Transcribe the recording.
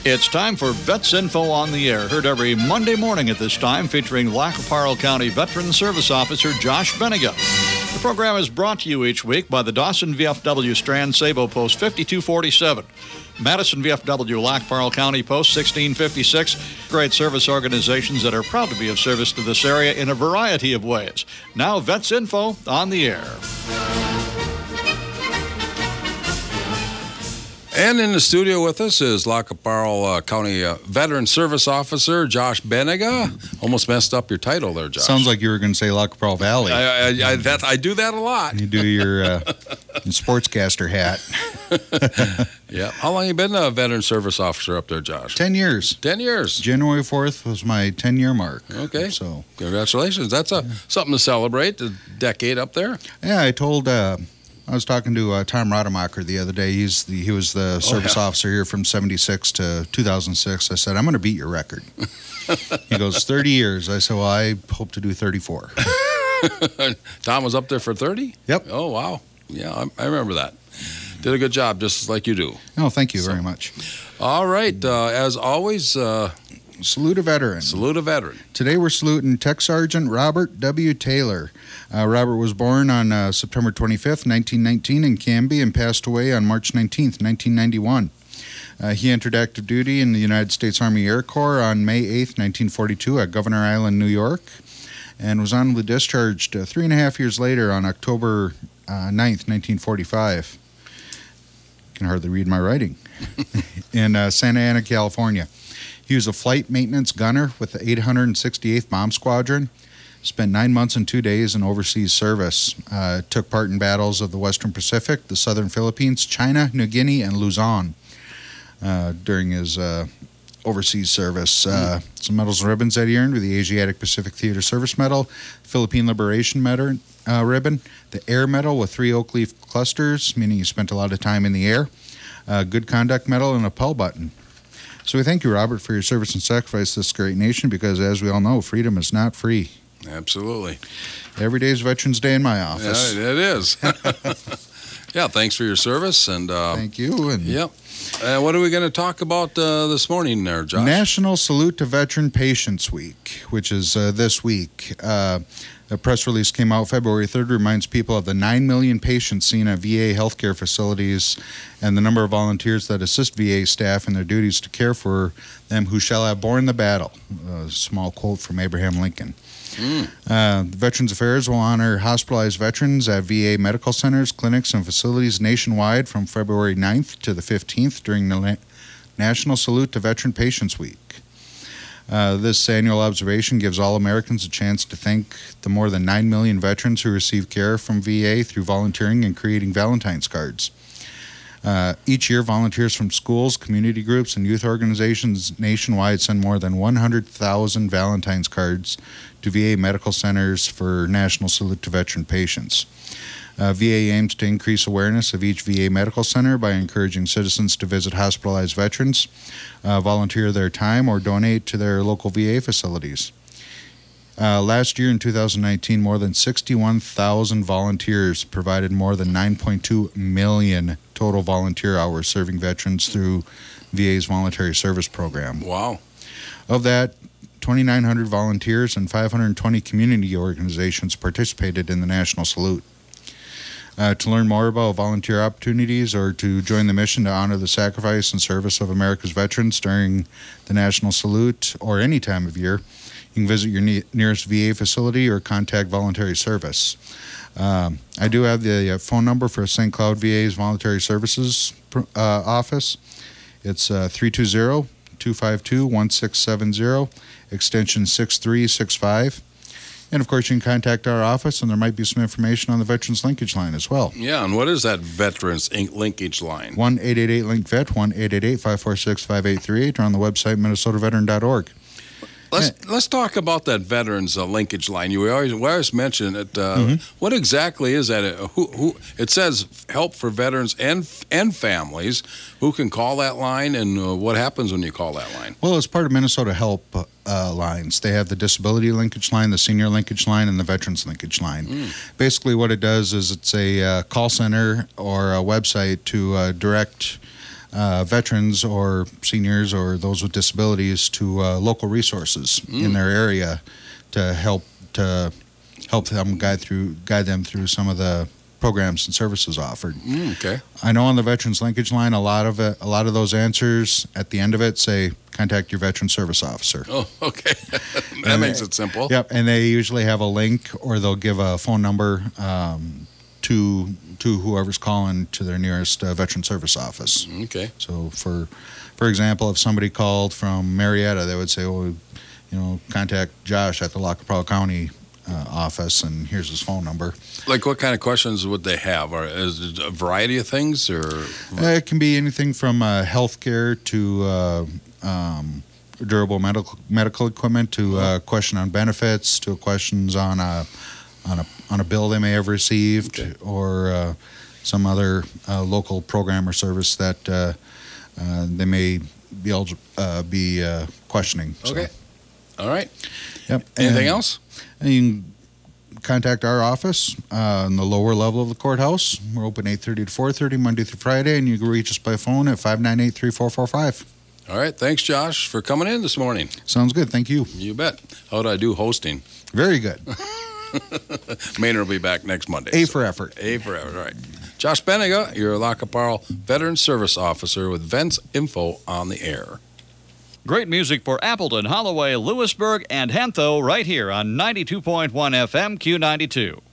It's time for Vets Info on the Air, heard every Monday morning at this time, featuring Lac qui Parle County Veteran Service Officer Josh Benega. The program is brought to you each week by the Dawson VFW Strand Sabo Post 5247, Madison VFW Lac qui Parle County Post 1656, great service organizations that are proud to be of service to this area in a variety of ways. Now, Vets Info on the Air. And in the studio with us is Lac qui Parle County Veteran Service Officer Josh Benega. Almost messed up your title there, Josh. Sounds like you were going to say Lac qui Parle Valley. I do that a lot. You do your sportscaster hat. Yeah. How long have you been a Veteran Service Officer up there, Josh? 10 years. 10 years. January 4th was my 10-year mark. Okay. So congratulations. That's something to celebrate, a decade up there. Yeah, I was talking to Tom Rademacher the other day. He was the service officer here from 76 to 2006. I said, I'm going to beat your record. He goes, 30 years. I said, well, I hope to do 34. Tom was up there for 30? Yep. Oh, wow. Yeah, I remember that. Did a good job, just like you do. Oh, thank you very much. All right. As always, salute a veteran. Salute a veteran. Today we're saluting Tech Sergeant Robert W. Taylor. Robert was born on September 25th, 1919 in Canby and passed away on March 19th, 1991. He entered active duty in the United States Army Air Corps on May 8th, 1942 at Governor Island, New York, and was honorably discharged 3.5 years later on October 9th, 1945. Can hardly read my writing. In Santa Ana, California. He was a flight maintenance gunner with the 868th Bomb Squadron. Spent 9 months and 2 days in overseas service. Took part in battles of the Western Pacific, the Southern Philippines, China, New Guinea, and Luzon during his overseas service. Some medals and ribbons that he earned were the Asiatic Pacific Theater Service Medal, Philippine Liberation Medal ribbon, the Air Medal with 3 oak leaf clusters, meaning he spent a lot of time in the air, Good Conduct Medal, and a Pell Button. So we thank you, Robert, for your service and sacrifice to this great nation, because as we all know, freedom is not free. Absolutely. Every day is Veterans Day in my office. Yeah, it is. Yeah, thanks for your service. And thank you. And yep. What are we going to talk about this morning there, Josh? National Salute to Veteran Patients Week, which is this week. A press release came out February 3rd, reminds people of the 9 million patients seen at VA healthcare facilities and the number of volunteers that assist VA staff in their duties to care for them who shall have borne the battle. A small quote from Abraham Lincoln. Veterans Affairs will honor hospitalized veterans at VA medical centers, clinics, and facilities nationwide from February 9th to the 15th during the National Salute to Veteran Patients Week. This annual observation gives all Americans a chance to thank the more than 9 million veterans who receive care from VA through volunteering and creating Valentine's cards. Each year, volunteers from schools, community groups, and youth organizations nationwide send more than 100,000 Valentine's cards to VA medical centers for National Salute to Veteran patients. VA aims to increase awareness of each VA medical center by encouraging citizens to visit hospitalized veterans, volunteer their time, or donate to their local VA facilities. Last year in 2019, more than 61,000 volunteers provided more than 9.2 million total volunteer hours serving veterans through VA's voluntary service program. Wow. Of that, 2,900 volunteers and 520 community organizations participated in the National Salute. To learn more about volunteer opportunities or to join the mission to honor the sacrifice and service of America's veterans during the National Salute or any time of year, you can visit your nearest VA facility or contact Voluntary Service. I do have the phone number for St. Cloud VA's Voluntary Services office. It's 320-252-1670, extension 6365. And, of course, you can contact our office, and there might be some information on the Veterans Linkage Line as well. Yeah, and what is that Veterans Linkage Line? 1-888-LINK-VET, 1-888-546-5838, or on the website minnesotaveteran.org. Let's talk about that Veterans Linkage Line. We always mention it. What exactly is that? Who it says help for veterans and families. Who can call that line, and what happens when you call that line? Well, it's part of Minnesota Help lines. They have the Disability Linkage Line, the Senior Linkage Line, and the Veterans Linkage Line. Basically, what it does is it's a call center or a website to direct veterans or seniors or those with disabilities to local resources in their area to help them guide them through some of the programs and services offered. Okay. I know on the Veterans Linkage Line, a lot of those answers at the end of it say contact your veteran service officer. Oh, okay. That makes it simple. Yep, and they usually have a link or they'll give a phone number to whoever's calling to their nearest veteran service office. Okay. So for example, if somebody called from Marietta, they would say, well, contact Josh at the Lock Powell County office, and here's his phone number. Like, what kind of questions would they have? Or is it a variety of things, or it can be anything from healthcare to durable medical equipment to a question on benefits to questions on a bill they may have received, or some other local program or service that they may be questioning. Okay. All right. Yep. Anything else? And you can contact our office in the lower level of the courthouse. We're open 8:30 to 4:30 Monday through Friday, and you can reach us by phone at 598-3445. All right. Thanks, Josh, for coming in this morning. Sounds good. Thank you. You bet. How did I do hosting? Very good. Maynard will be back next Monday. A for effort. A for effort. All right. Josh Benega, your Lackaparl Veteran Service Officer with Vents Info on the Air. Great music for Appleton, Holloway, Lewisburg, and Hantho right here on 92.1 FM Q92.